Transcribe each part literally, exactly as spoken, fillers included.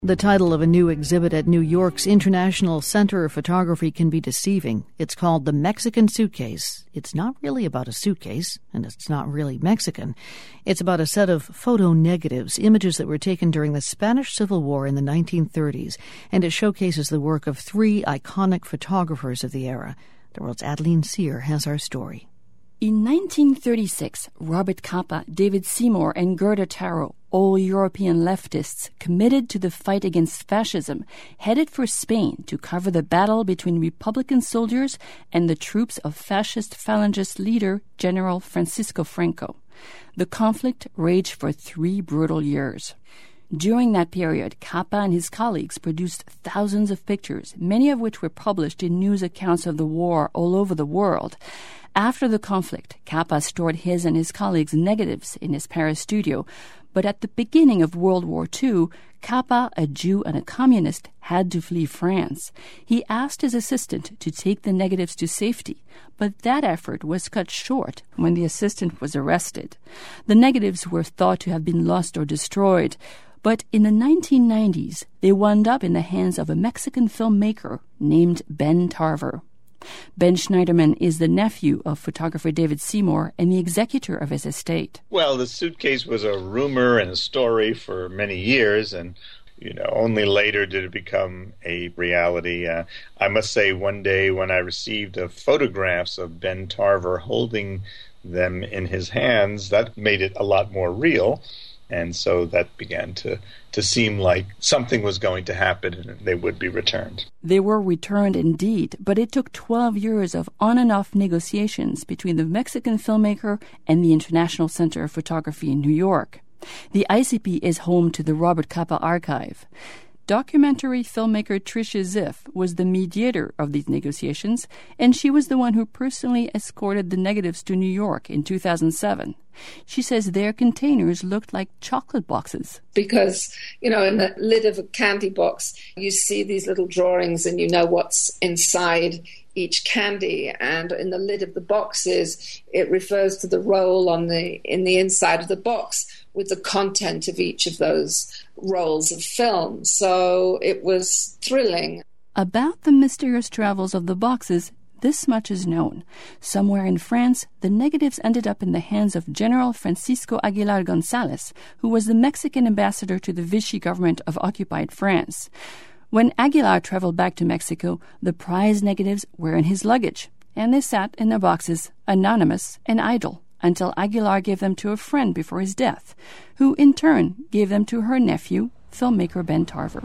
The title of a new exhibit at New York's International Center of Photography can be deceiving. It's called The Mexican Suitcase. It's not really about a suitcase, and it's not really Mexican. It's about a set of photo negatives, images that were taken during the Spanish Civil War in the nineteen thirties, and it showcases the work of three iconic photographers of the era. The World's Adeline Sear has our story. In nineteen thirty-six, Robert Capa, David Seymour, and Gerda Taro, all European leftists committed to the fight against fascism, headed for Spain to cover the battle between Republican soldiers and the troops of fascist Falangist leader General Francisco Franco. The conflict raged for three brutal years. During that period, Capa and his colleagues produced thousands of pictures, many of which were published in news accounts of the war all over the world. After the conflict, Capa stored his and his colleagues' negatives in his Paris studio. But at the beginning of World War Two, Capa, a Jew and a communist, had to flee France. He asked his assistant to take the negatives to safety, but that effort was cut short when the assistant was arrested. The negatives were thought to have been lost or destroyed, but in the nineteen nineties, they wound up in the hands of a Mexican filmmaker named Ben Tarver. Ben Schneiderman is the nephew of photographer David Seymour and the executor of his estate. Well, the suitcase was a rumor and a story for many years, and you know, only later did it become a reality. Uh, I must say, one day when I received uh, photographs of Ben Tarver holding them in his hands, that made it a lot more real. And so that began to, to seem like something was going to happen and they would be returned. They were returned indeed, but it took twelve years of on and off negotiations between the Mexican filmmaker and the International Center of Photography in New York. The I C P is home to the Robert Capa Archive. Documentary filmmaker Tricia Ziff was the mediator of these negotiations, and she was the one who personally escorted the negatives to New York in two thousand seven. She says their containers looked like chocolate boxes. Because, you know, in the lid of a candy box, you see these little drawings and you know what's inside each candy, and in the lid of the boxes, it refers to the roll on the in the inside of the box with the content of each of those rolls of film. So it was thrilling. About the mysterious travels of the boxes, this much is known. Somewhere in France, the negatives ended up in the hands of General Francisco Aguilar González, who was the Mexican ambassador to the Vichy government of occupied France. When Aguilar traveled back to Mexico, the prize negatives were in his luggage, and they sat in their boxes, anonymous and idle, until Aguilar gave them to a friend before his death, who in turn gave them to her nephew, filmmaker Ben Tarver.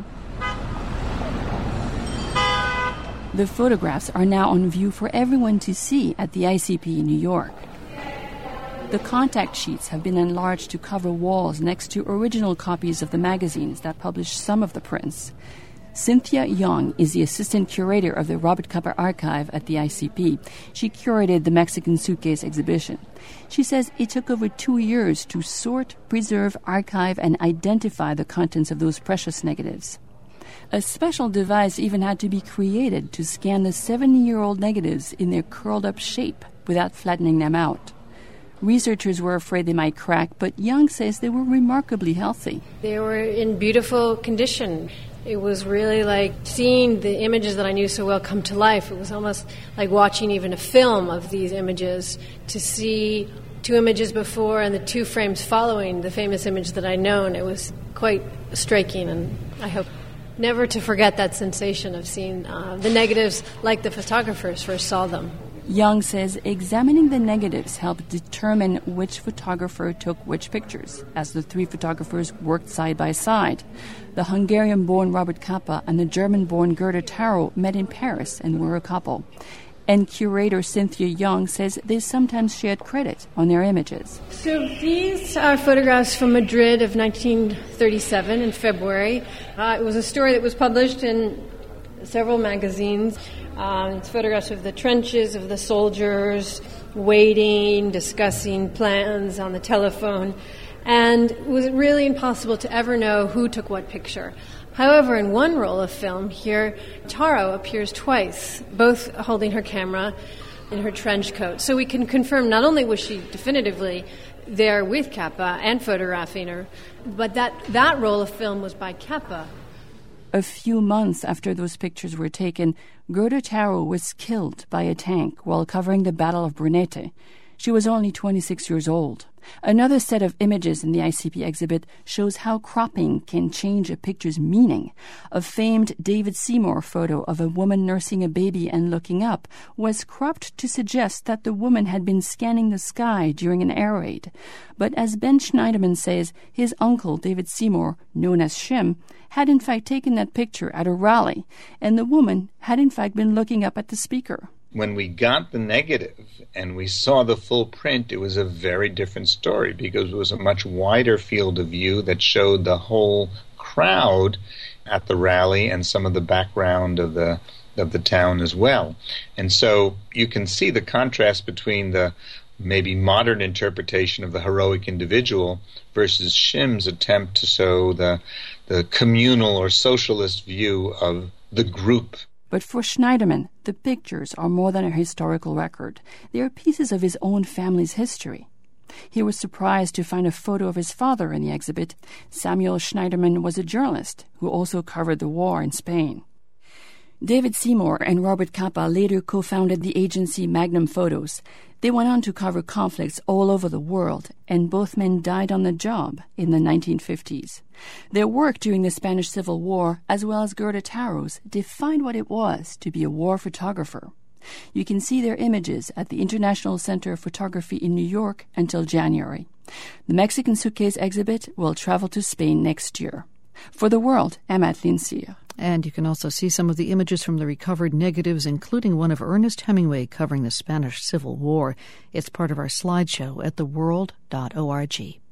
The photographs are now on view for everyone to see at the I C P in New York. The contact sheets have been enlarged to cover walls next to original copies of the magazines that published some of the prints. Cynthia Young is the assistant curator of the Robert Capa Archive at the I C P. She curated the Mexican Suitcase exhibition. She says it took over two years to sort, preserve, archive, and identify the contents of those precious negatives. A special device even had to be created to scan the seventy-year-old negatives in their curled-up shape without flattening them out. Researchers were afraid they might crack, but Young says they were remarkably healthy. They were in beautiful condition. It was really like seeing the images that I knew so well come to life. It was almost like watching even a film of these images, to see two images before and the two frames following the famous image that I'd known. It was quite striking, and I hope never to forget that sensation of seeing uh, the negatives like the photographers first saw them. Young says examining the negatives helped determine which photographer took which pictures, as the three photographers worked side by side. The Hungarian-born Robert Capa and the German-born Gerda Taro met in Paris and were a couple. And curator Cynthia Young says they sometimes shared credit on their images. So these are photographs from Madrid of nineteen thirty-seven in February. Uh, it was a story that was published in several magazines. Um, it's photographs of the trenches, of the soldiers, waiting, discussing plans on the telephone. And it was really impossible to ever know who took what picture. However, in one roll of film here, Taro appears twice, both holding her camera in her trench coat. So we can confirm not only was she definitively there with Capa and photographing her, but that, that roll of film was by Capa. a few months after those pictures were taken, Gerda Taro was killed by a tank while covering the Battle of Brunete. She was only twenty-six years old. Another set of images in the I C P exhibit shows how cropping can change a picture's meaning. A famed David Seymour photo of a woman nursing a baby and looking up was cropped to suggest that the woman had been scanning the sky during an air raid. But as Ben Schneiderman says, his uncle, David Seymour, known as Shim, had in fact taken that picture at a rally, and the woman had in fact been looking up at the speaker. When we got the negative and we saw the full print, it was a very different story because it was a much wider field of view that showed the whole crowd at the rally and some of the background of the of the town as well. And so you can see the contrast between the maybe modern interpretation of the heroic individual versus Shim's attempt to show the the communal or socialist view of the group. But for Schneiderman, the pictures are more than a historical record. They are pieces of his own family's history. He was surprised to find a photo of his father in the exhibit. Samuel Schneiderman was a journalist who also covered the war in Spain. David Seymour and Robert Capa later co-founded the agency Magnum Photos. They went on to cover conflicts all over the world, and both men died on the job in the nineteen fifties. Their work during the Spanish Civil War, as well as Gerda Taro's, defined what it was to be a war photographer. You can see their images at the International Center of Photography in New York until January. The Mexican Suitcase exhibit will travel to Spain next year. For The World, I'm Adeline Cyr. And you can also see some of the images from the recovered negatives, including one of Ernest Hemingway covering the Spanish Civil War. It's part of our slideshow at the world dot org.